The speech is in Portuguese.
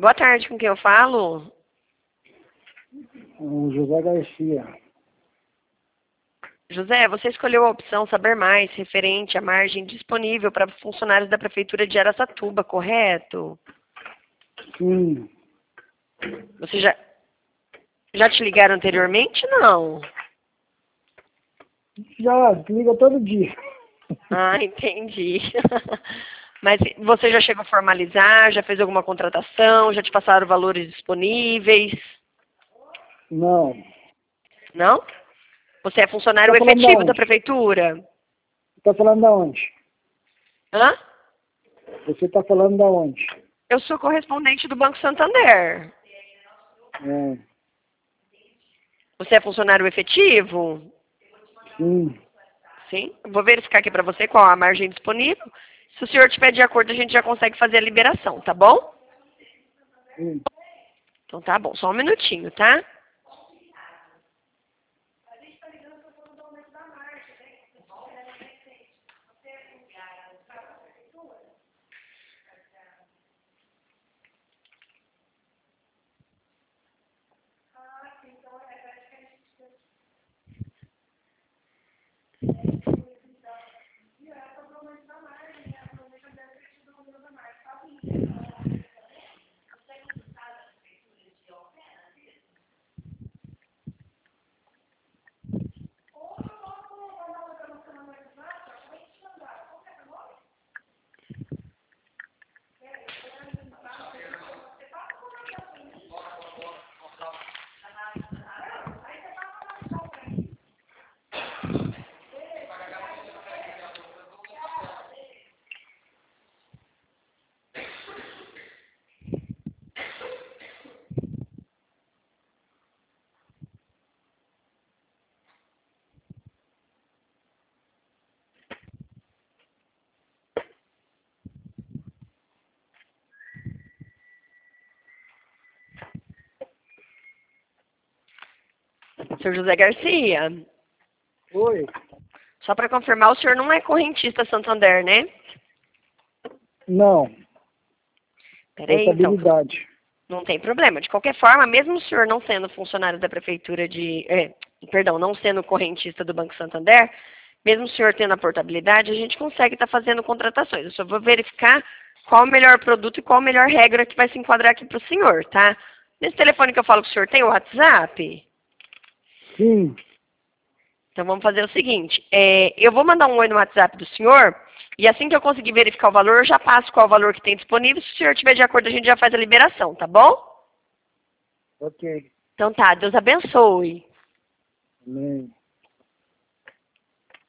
Boa tarde, com quem eu falo? O José Garcia. José, você escolheu a opção Saber Mais, referente à margem disponível para funcionários da Prefeitura de Araçatuba, correto? Sim. Você já te ligaram anteriormente? Não. Já liga todo dia. Ah, entendi. Mas você já chegou a formalizar, já fez alguma contratação, já te passaram valores disponíveis? Não. Não? Você é funcionário Tá falando da efetivo da onde? Prefeitura? Tá falando da onde? Hã? Você tá falando da onde? Eu sou correspondente do Banco Santander. É. Você é funcionário efetivo? Sim. Sim. Vou verificar aqui para você qual a margem disponível. Se o senhor estiver de acordo, a gente já consegue fazer a liberação, tá bom? Sim. Então tá bom, só um minutinho, tá? Senhor José Garcia, Oi. só para confirmar, o senhor não é correntista Santander, né? Não. Peraí, então. Portabilidade. Não tem problema. De qualquer forma, mesmo o senhor não sendo funcionário da Prefeitura perdão, não sendo correntista do Banco Santander, mesmo o senhor tendo a portabilidade, a gente consegue estar fazendo contratações. Eu só vou verificar qual o melhor produto e qual a melhor regra que vai se enquadrar aqui para o senhor, tá? Nesse telefone que eu falo que o senhor tem o WhatsApp? Sim. Então vamos fazer o seguinte, eu vou mandar um oi no WhatsApp do senhor, e assim que eu conseguir verificar o valor, eu já passo qual o valor que tem disponível. Se o senhor estiver de acordo, a gente já faz a liberação, tá bom? Ok. Então tá, Deus abençoe. Amém.